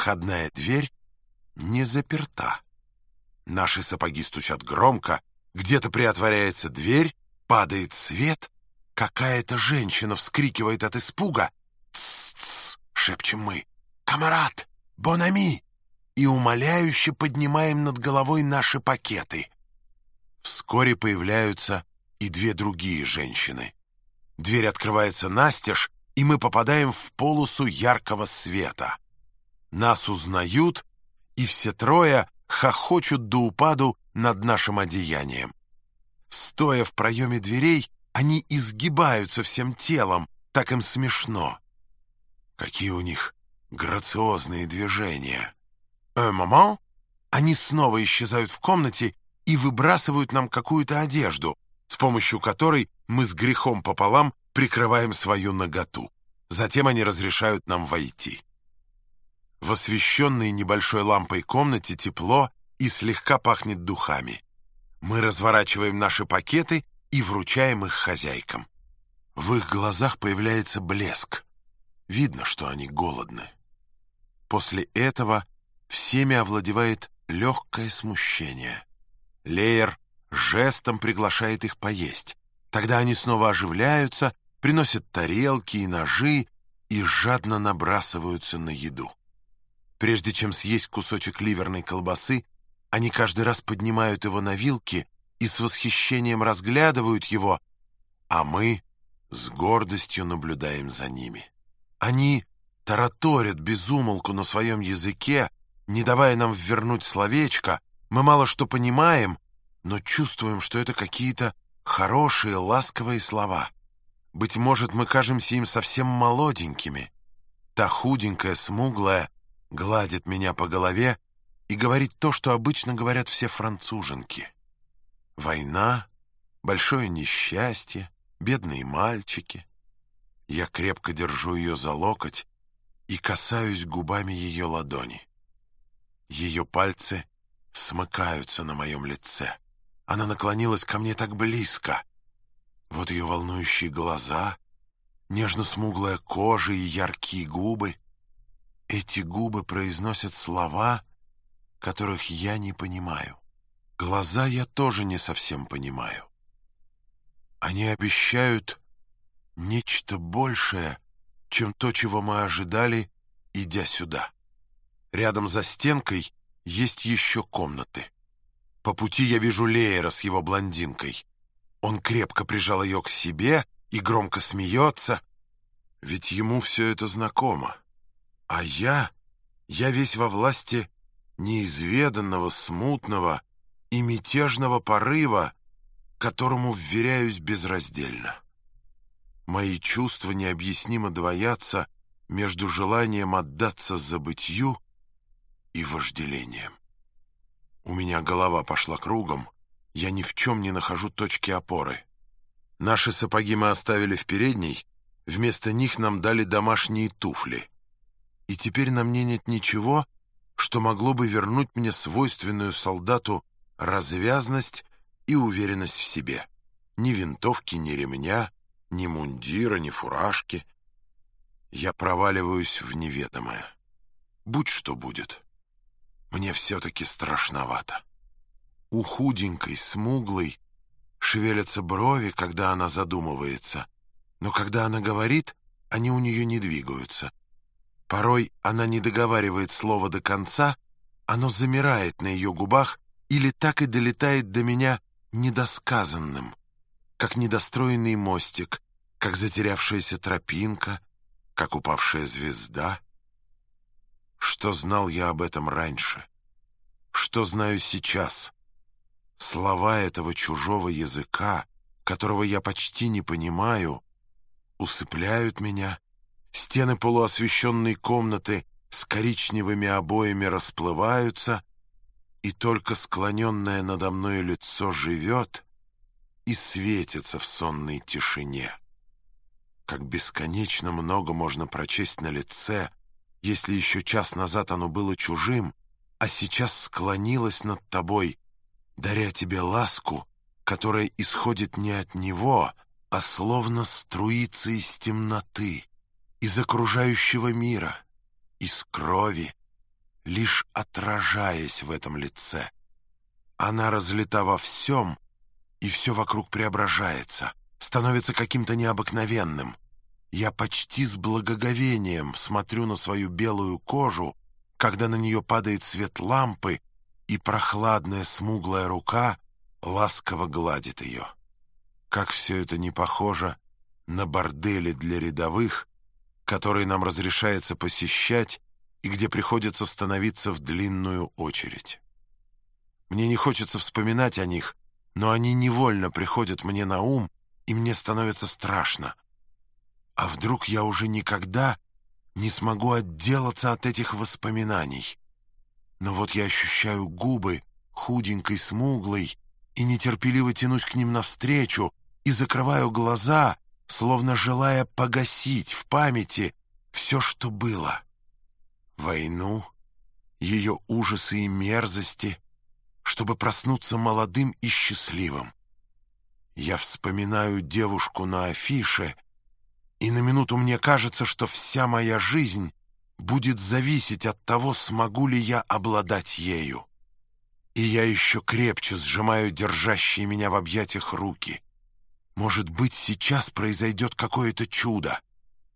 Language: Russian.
входная дверь не заперта. Наши сапоги стучат громко, где-то приотворяется дверь, падает свет. Какая-то женщина вскрикивает от испуга. «Тс-тс!» — шепчем мы. «Камарад! Бон-ами!» И умоляюще поднимаем над головой наши пакеты. Вскоре появляются и две другие женщины. Дверь открывается настежь, и мы попадаем в полосу яркого света. Нас узнают, и все трое хохочут до упаду над нашим одеянием. Стоя в проеме дверей, они изгибаются всем телом, так им смешно. Какие у них грациозные движения. Момент, они снова исчезают в комнате и выбрасывают нам какую-то одежду, с помощью которой мы с грехом пополам прикрываем свою наготу. Затем они разрешают нам войти. В освещенной небольшой лампой комнате тепло и слегка пахнет духами. Мы разворачиваем наши пакеты и вручаем их хозяйкам. В их глазах появляется блеск. Видно, что они голодны. После этого всеми овладевает легкое смущение. Леер жестом приглашает их поесть. Тогда они снова оживляются, приносят тарелки и ножи и жадно набрасываются на еду. Прежде чем съесть кусочек ливерной колбасы, они каждый раз поднимают его на вилки и с восхищением разглядывают его, а мы с гордостью наблюдаем за ними. Они тараторят без умолку на своем языке, не давая нам ввернуть словечко. Мы мало что понимаем, но чувствуем, что это какие-то хорошие, ласковые слова. Быть может, мы кажемся им совсем молоденькими. Та худенькая, смуглая гладит меня по голове и говорит то, что обычно говорят все француженки. Война, большое несчастье, бедные мальчики. Я крепко держу ее за локоть и касаюсь губами ее ладони. Ее пальцы смыкаются на моем лице. Она наклонилась ко мне так близко. Вот ее волнующие глаза, нежно-смуглая кожа и яркие губы. Эти губы произносят слова, которых я не понимаю. Глаза я тоже не совсем понимаю. Они обещают нечто большее, чем то, чего мы ожидали, идя сюда. Рядом за стенкой есть еще комнаты. По пути я вижу Леера с его блондинкой. Он крепко прижал ее к себе и громко смеется, ведь ему все это знакомо. А я весь во власти неизведанного, смутного и мятежного порыва, которому вверяюсь безраздельно. Мои чувства необъяснимо двоятся между желанием отдаться забытью и вожделением. У меня голова пошла кругом, я ни в чем не нахожу точки опоры. Наши сапоги мы оставили в передней, вместо них нам дали домашние туфли. И теперь на мне нет ничего, что могло бы вернуть мне свойственную солдату развязность и уверенность в себе. Ни винтовки, ни ремня, ни мундира, ни фуражки. Я проваливаюсь в неведомое. Будь что будет. Мне все-таки страшновато. У худенькой, смуглой шевелятся брови, когда она задумывается, но когда она говорит, они у нее не двигаются. Порой она не договаривает слово до конца, оно замирает на ее губах или так и долетает до меня недосказанным, как недостроенный мостик, как затерявшаяся тропинка, как упавшая звезда. Что знал я об этом раньше? Что знаю сейчас? Слова этого чужого языка, которого я почти не понимаю, усыпляют меня. Стены полуосвещенной комнаты с коричневыми обоями расплываются, и только склоненное надо мной лицо живет и светится в сонной тишине. Как бесконечно много можно прочесть на лице, если еще час назад оно было чужим, а сейчас склонилось над тобой, даря тебе ласку, которая исходит не от него, а словно струится из темноты, из окружающего мира, из крови, лишь отражаясь в этом лице. Она разлита во всем, и все вокруг преображается, становится каким-то необыкновенным. Я почти с благоговением смотрю на свою белую кожу, когда на нее падает свет лампы, и прохладная смуглая рука ласково гладит ее. Как все это не похоже на бордели для рядовых, которые нам разрешается посещать и где приходится становиться в длинную очередь. Мне не хочется вспоминать о них, но они невольно приходят мне на ум, и мне становится страшно. А вдруг я уже никогда не смогу отделаться от этих воспоминаний? Но вот я ощущаю губы, худенькой, смуглой, и нетерпеливо тянусь к ним навстречу, и закрываю глаза, словно желая погасить в памяти все, что было. Войну, ее ужасы и мерзости, чтобы проснуться молодым и счастливым. Я вспоминаю девушку на афише, и на минуту мне кажется, что вся моя жизнь будет зависеть от того, смогу ли я обладать ею. И я еще крепче сжимаю держащие меня в объятиях руки. Может быть, сейчас произойдет какое-то чудо.